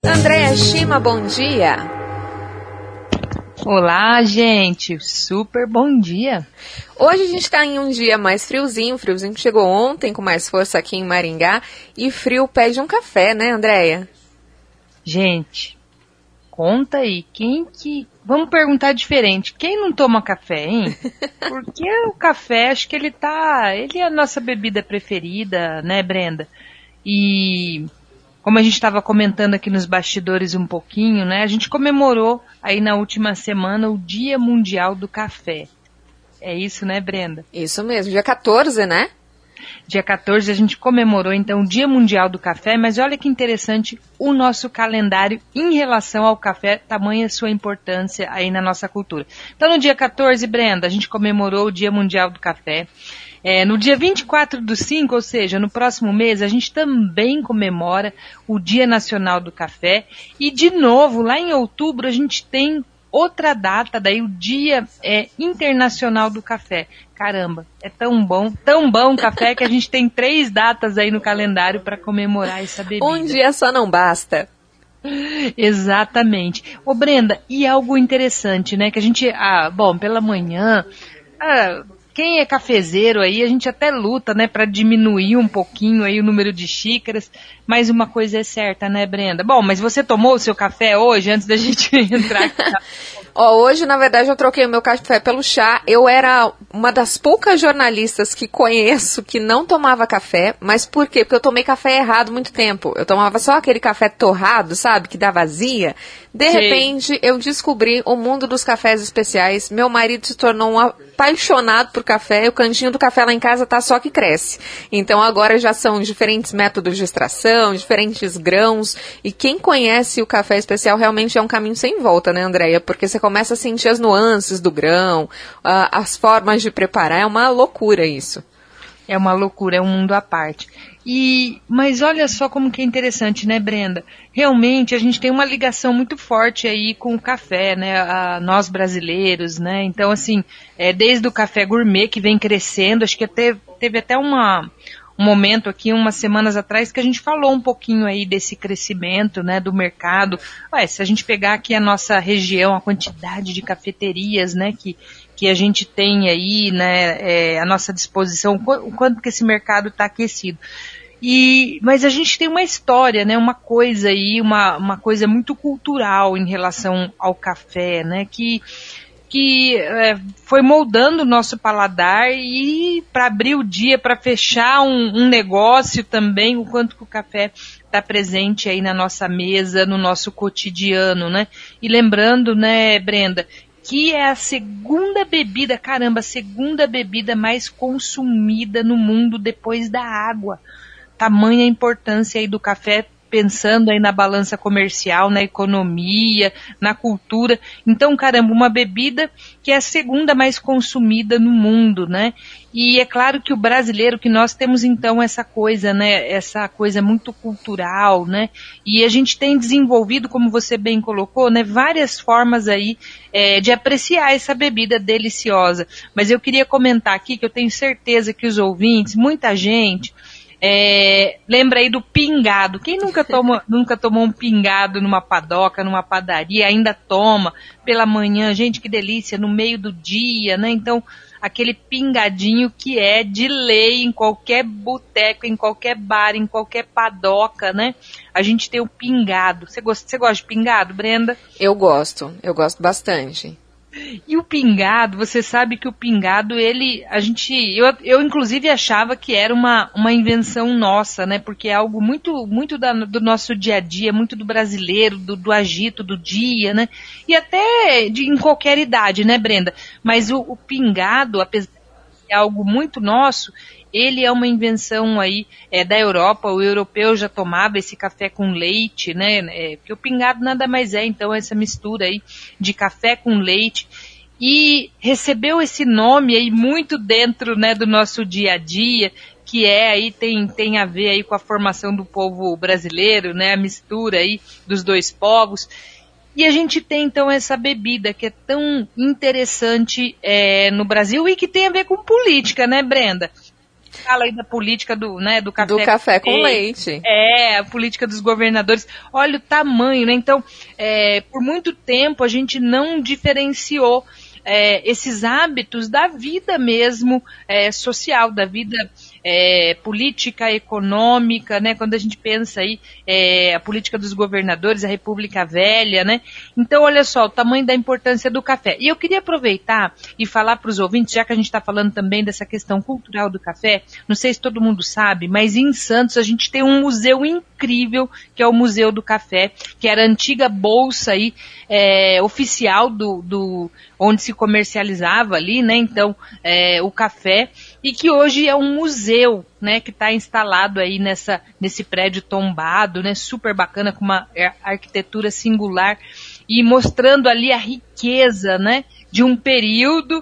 Andréa Shima, bom dia. Olá, gente. Super bom dia. Hoje a gente está em um dia mais friozinho que chegou ontem com mais força aqui em Maringá. E frio pede um café, né, Andréa? Gente, conta aí, vamos perguntar diferente. Quem não toma café, hein? Porque o café, acho que ele é a nossa bebida preferida, né, Brenda? E como a gente estava comentando aqui nos bastidores um pouquinho, né? A gente comemorou aí na última semana o Dia Mundial do Café. É isso, né, Brenda? Isso mesmo, dia 14, né? Dia 14 a gente comemorou então o Dia Mundial do Café, mas olha que interessante o nosso calendário em relação ao café, tamanha sua importância aí na nossa cultura. Então no dia 14, Brenda, a gente comemorou o Dia Mundial do Café. No dia 24/5, ou seja, no próximo mês, a gente também comemora o Dia Nacional do Café. E, de novo, lá em outubro, a gente tem outra data, daí o Dia Internacional do Café. Caramba, é tão bom o café que a gente tem 3 datas aí no calendário para comemorar essa bebida. Um dia só não basta. Exatamente. Ô, Brenda, e algo interessante, né, que a gente, pela manhã... Quem é cafezeiro aí, a gente até luta, né, para diminuir um pouquinho aí o número de xícaras, mas uma coisa é certa, né, Brenda? Bom, mas você tomou o seu café hoje, antes da gente entrar aqui? Hoje, na verdade, eu troquei o meu café pelo chá. Eu era uma das poucas jornalistas que conheço que não tomava café. Mas por quê? Porque eu tomei café errado muito tempo. Eu tomava só aquele café torrado, sabe? Que dá vazia. De repente, eu descobri o mundo dos cafés especiais. Meu marido se tornou um apaixonado por café. O cantinho do café lá em casa tá só que cresce. Então, agora já são diferentes métodos de extração, diferentes grãos. E quem conhece o café especial realmente é um caminho sem volta, né, Andréia? Porque você começa a sentir as nuances do grão, as formas de preparar. É uma loucura isso. É uma loucura, é um mundo à parte. Mas olha só como que é interessante, né, Brenda? Realmente a gente tem uma ligação muito forte aí com o café, né? Nós brasileiros, né? Então, assim, desde o café gourmet que vem crescendo, acho que teve até um momento aqui, umas semanas atrás, que a gente falou um pouquinho aí desse crescimento, né, do mercado. Se a gente pegar aqui a nossa região, a quantidade de cafeterias, né, que a gente tem aí, né, à nossa disposição, o quanto que esse mercado está aquecido. Mas a gente tem uma história, né, uma coisa aí, uma coisa muito cultural em relação ao café, né, que foi moldando o nosso paladar e para abrir o dia, para fechar um negócio também, o quanto que o café está presente aí na nossa mesa, no nosso cotidiano, né? E lembrando, né, Brenda, que é a segunda bebida mais consumida no mundo depois da água. Tamanha a importância aí do café, pensando aí na balança comercial, na economia, na cultura. Então, uma bebida que é a segunda mais consumida no mundo, né? E é claro que o brasileiro, que nós temos então essa coisa, né? Essa coisa muito cultural, né? E a gente tem desenvolvido, como você bem colocou, né? Várias formas aí de apreciar essa bebida deliciosa. Mas eu queria comentar aqui que eu tenho certeza que os ouvintes, muita gente... lembra aí do pingado. Quem nunca tomou um pingado numa padoca, numa padaria, ainda toma pela manhã, gente, que delícia, no meio do dia, né? Então, aquele pingadinho que é de lei em qualquer boteco, em qualquer bar, em qualquer padoca, né? A gente tem o pingado. Você gosta de pingado, Brenda? Eu gosto bastante. E o pingado, você sabe que o pingado, eu inclusive achava que era uma invenção nossa, né? Porque é algo muito, muito do nosso dia a dia, muito do brasileiro, do agito do dia, né? E até em qualquer idade, né, Brenda? Mas o pingado, apesar de ser algo muito nosso, ele é uma invenção aí da Europa. O europeu já tomava esse café com leite, né? Porque o pingado nada mais então, essa mistura aí de café com leite. E recebeu esse nome aí muito dentro, né, do nosso dia a dia, que aí tem a ver aí com a formação do povo brasileiro, né? A mistura aí dos dois povos. E a gente tem, então, essa bebida que é tão interessante no Brasil e que tem a ver com política, né, Brenda? fala aí da política do café. Do café com leite. A política dos governadores. Olha o tamanho, né? Então, por muito tempo a gente não diferenciou esses hábitos da vida mesmo social, da vida política, econômica, né? Quando a gente pensa aí a política dos governadores, a República Velha, né? Então, olha só, o tamanho da importância do café. E eu queria aproveitar e falar para os ouvintes, já que a gente está falando também dessa questão cultural do café, não sei se todo mundo sabe, mas em Santos a gente tem um museu incrível, que é o Museu do Café, que era a antiga bolsa aí, oficial onde se comercializava ali, né? Então, o café, e que hoje é um museu, né, que está instalado aí nesse prédio tombado, né, super bacana, com uma arquitetura singular, e mostrando ali a riqueza, né, de um período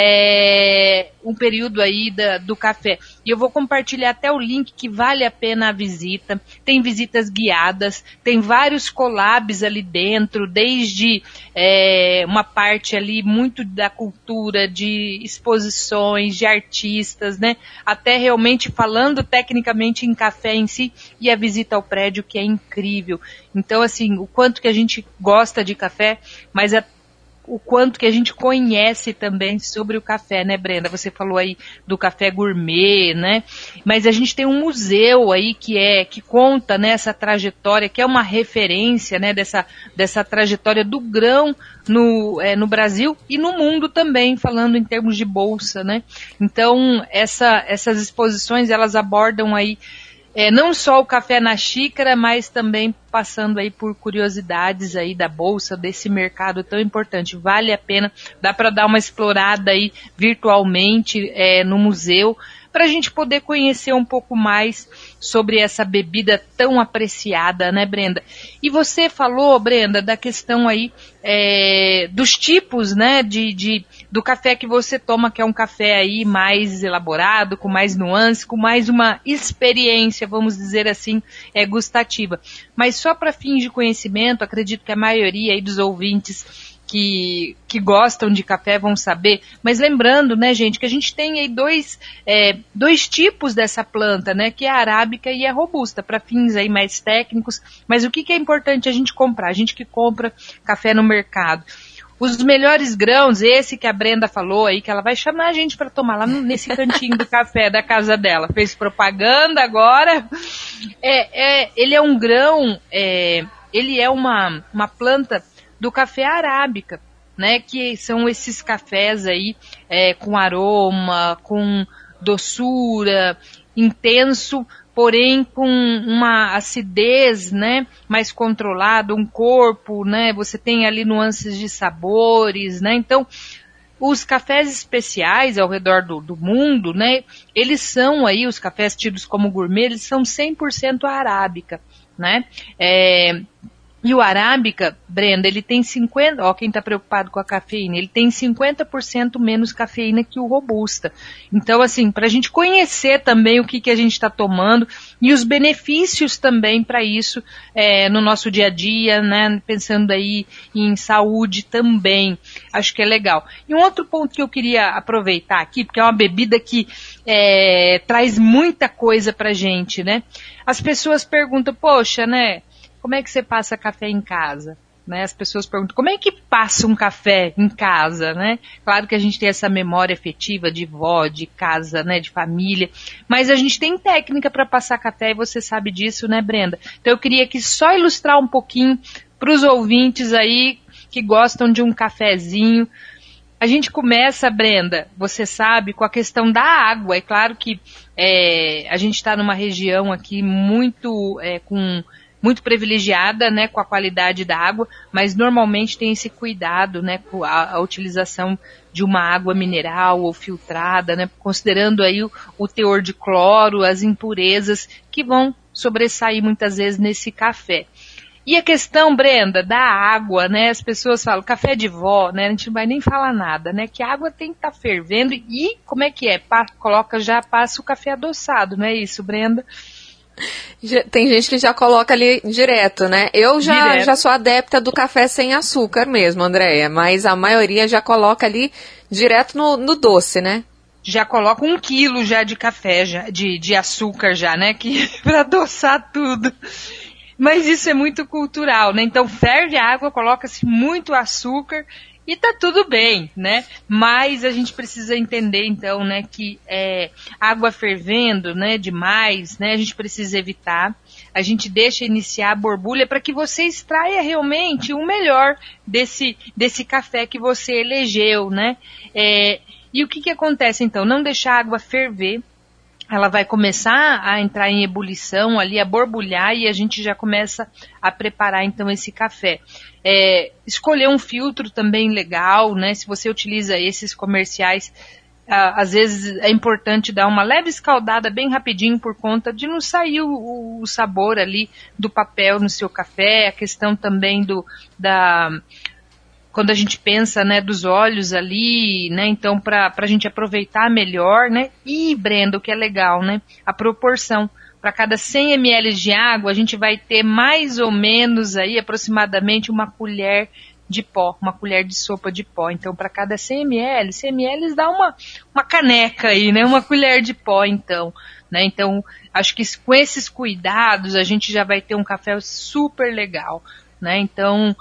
aí do café. E eu vou compartilhar até o link, que vale a pena a visita. Tem visitas guiadas, tem vários collabs ali dentro, desde uma parte ali muito da cultura, de exposições, de artistas, né? Até realmente falando tecnicamente em café em si, e a visita ao prédio, que é incrível. Então, assim, o quanto que a gente gosta de café, mas o quanto que a gente conhece também sobre o café, né, Brenda? Você falou aí do café gourmet, né? Mas a gente tem um museu aí que conta, né, essa trajetória, que é uma referência, né, dessa trajetória do grão no Brasil e no mundo também, falando em termos de bolsa, né? Então, essas exposições, elas abordam aí não só o café na xícara, mas também passando aí por curiosidades aí da bolsa, desse mercado tão importante. Vale a pena, dá para dar uma explorada aí virtualmente no museu, para a gente poder conhecer um pouco mais sobre essa bebida tão apreciada, né, Brenda? E você falou, Brenda, da questão aí dos tipos, né, do café que você toma, que é um café aí mais elaborado, com mais nuance, com mais uma experiência, vamos dizer assim, gustativa. Mas só para fins de conhecimento, acredito que a maioria aí dos ouvintes que gostam de café vão saber, mas lembrando, né, gente, que a gente tem aí dois tipos dessa planta, né, que é a arábica e a robusta, para fins aí mais técnicos. Mas o que é importante a gente comprar? A gente que compra café no mercado, os melhores grãos, esse que a Brenda falou aí, que ela vai chamar a gente para tomar lá nesse cantinho do café da casa dela, fez propaganda agora, ele é um grão, ele é uma planta do café arábica, né, que são esses cafés aí com aroma, com doçura, intenso, porém com uma acidez, né, mais controlada, um corpo, né, você tem ali nuances de sabores, né, então os cafés especiais ao redor do mundo, né, eles são aí, os cafés tidos como gourmet, eles são 100% arábica, né, e o arábica, Brenda, ele tem 50%, quem está preocupado com a cafeína, ele tem 50% menos cafeína que o robusta. Então, assim, para a gente conhecer também o que a gente está tomando e os benefícios também para isso no nosso dia a dia, né, pensando aí em saúde também, acho que é legal. E um outro ponto que eu queria aproveitar aqui, porque é uma bebida que traz muita coisa pra gente, né, as pessoas perguntam, poxa, né, como é que você passa café em casa? Né? As pessoas perguntam, como é que passa um café em casa? Né? Claro que a gente tem essa memória afetiva de vó, de casa, né, de família, mas a gente tem técnica para passar café e você sabe disso, né, Brenda? Então eu queria aqui só ilustrar um pouquinho para os ouvintes aí que gostam de um cafezinho. A gente começa, Brenda, você sabe, com a questão da água. É claro que a gente está numa região aqui muito privilegiada, né, com a qualidade da água, mas normalmente tem esse cuidado, né, com a utilização de uma água mineral ou filtrada, né, considerando aí o teor de cloro, as impurezas que vão sobressair muitas vezes nesse café. E a questão, Brenda, da água, né, as pessoas falam, café de vó, né, a gente não vai nem falar nada, né, que a água tem que estar fervendo e como é que é? Passa o café adoçado, não é isso, Brenda? Tem gente que já coloca ali direto, né? Eu já sou adepta do café sem açúcar mesmo, Andréia, mas a maioria já coloca ali direto no doce, né? já coloca 1 quilo já de café, já, de açúcar já, né? Para adoçar tudo. Mas isso é muito cultural, né? Então ferve a água, coloca-se muito açúcar e tá tudo bem, né? Mas a gente precisa entender, então, né, que água fervendo, né, demais, né, a gente precisa evitar. A gente deixa iniciar a borbulha para que você extraia realmente o melhor desse café que você elegeu, né? E o que acontece, então? Não deixar a água ferver. Ela vai começar a entrar em ebulição ali, a borbulhar, e a gente já começa a preparar então esse café. Escolher um filtro também legal, né? Se você utiliza esses comerciais, às vezes é importante dar uma leve escaldada bem rapidinho por conta de não sair o sabor ali do papel no seu café, a questão também quando a gente pensa, né, dos óleos ali, né, então para a gente aproveitar melhor, né, e Brenda, o que é legal, né, a proporção, para cada 100 ml de água a gente vai ter mais ou menos aí aproximadamente uma colher de pó, uma colher de sopa de pó, então para cada 100 ml dá uma caneca aí, né, uma colher de pó então, né, então acho que com esses cuidados a gente já vai ter um café super legal, né, então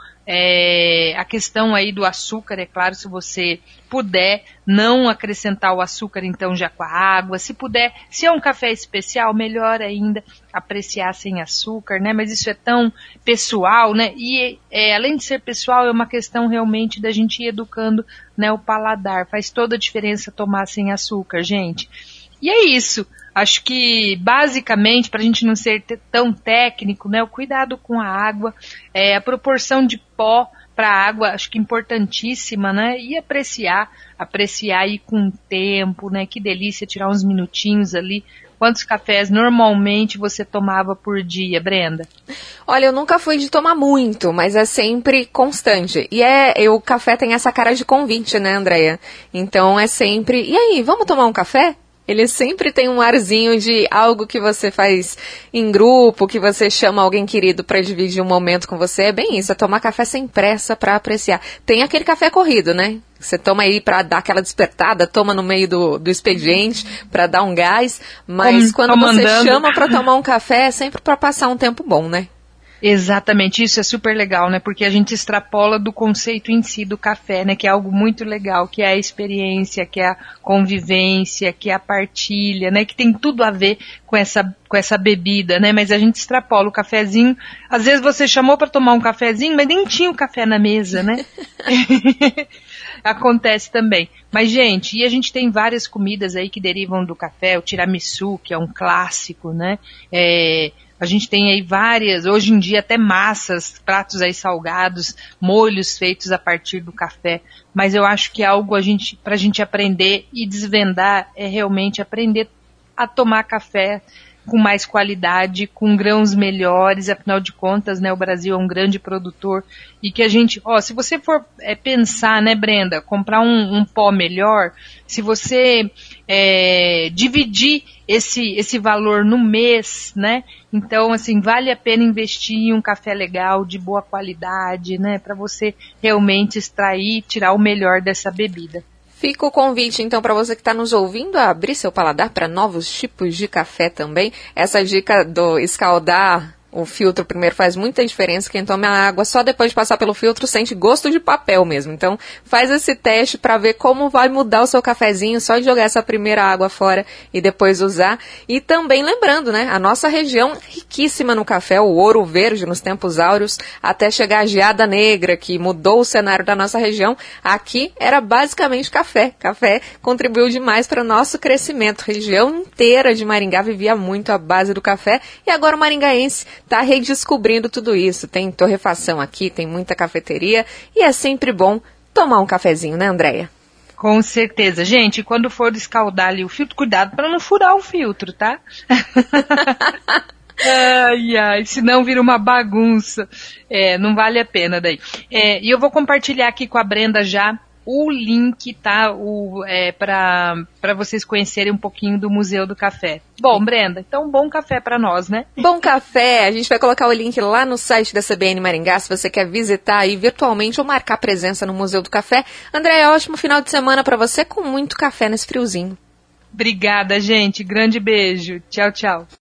a questão aí do açúcar, é claro, se você puder não acrescentar o açúcar então já com a água, se puder, se é um café especial, melhor ainda apreciar sem açúcar, né, mas isso é tão pessoal, né, e além de ser pessoal, é uma questão realmente da gente ir educando, né, o paladar, faz toda a diferença tomar sem açúcar, gente, e é isso. Acho que, basicamente, para a gente não ser tão técnico, né, o cuidado com a água, a proporção de pó para a água, acho que importantíssima, né, e apreciar aí com o tempo, né, que delícia tirar uns minutinhos ali. Quantos cafés normalmente você tomava por dia, Brenda? Olha, eu nunca fui de tomar muito, mas é sempre constante. E o café tem essa cara de convite, né, Andréia? Então é sempre, e aí, vamos tomar um café? Ele sempre tem um arzinho de algo que você faz em grupo, que você chama alguém querido para dividir um momento com você. É bem isso, é tomar café sem pressa para apreciar. Tem aquele café corrido, né? Você toma aí para dar aquela despertada, toma no meio do expediente para dar um gás. Mas quando você chama para tomar um café, é sempre para passar um tempo bom, né? Exatamente, isso é super legal, né, porque a gente extrapola do conceito em si do café, né, que é algo muito legal, que é a experiência, que é a convivência, que é a partilha, né, que tem tudo a ver com essa bebida, né, mas a gente extrapola o cafezinho, às vezes você chamou para tomar um cafezinho, mas nem tinha o café na mesa, né. Acontece também. Mas, gente, e a gente tem várias comidas aí que derivam do café, o tiramisu, que é um clássico, né, a gente tem aí várias, hoje em dia até massas, pratos aí salgados, molhos feitos a partir do café, mas eu acho que algo pra gente aprender e desvendar é realmente aprender a tomar café com mais qualidade, com grãos melhores, afinal de contas, né, o Brasil é um grande produtor, e que a gente, se você for pensar, né, Brenda, comprar um pó melhor, se você dividir esse valor no mês, né, então, assim, vale a pena investir em um café legal, de boa qualidade, né, para você realmente extrair, tirar o melhor dessa bebida. Fica o convite, então, para você que está nos ouvindo a abrir seu paladar para novos tipos de café também. Essa dica do escaldar o filtro primeiro faz muita diferença. Quem toma a água só depois de passar pelo filtro sente gosto de papel mesmo. Então, faz esse teste para ver como vai mudar o seu cafezinho só de jogar essa primeira água fora e depois usar. E também lembrando, né, a nossa região riquíssima no café, o ouro verde nos tempos áureos, até chegar a geada negra, que mudou o cenário da nossa região. Aqui era basicamente café. Café contribuiu demais para o nosso crescimento. A região inteira de Maringá vivia muito à base do café e agora o maringaense está redescobrindo tudo isso. Tem torrefação aqui, tem muita cafeteria e é sempre bom tomar um cafezinho, né, Andréia? Com certeza. Gente, quando for escaldar ali o filtro, cuidado para não furar o filtro, tá? Ai, senão vira uma bagunça. Não vale a pena daí. E eu vou compartilhar aqui com a Brenda já o link, tá? Para vocês conhecerem um pouquinho do Museu do Café. Bom, Brenda, então bom café para nós, né? Bom café! A gente vai colocar o link lá no site da CBN Maringá, se você quer visitar aí virtualmente ou marcar presença no Museu do Café. André, ótimo final de semana para você com muito café nesse friozinho. Obrigada, gente. Grande beijo. Tchau, tchau.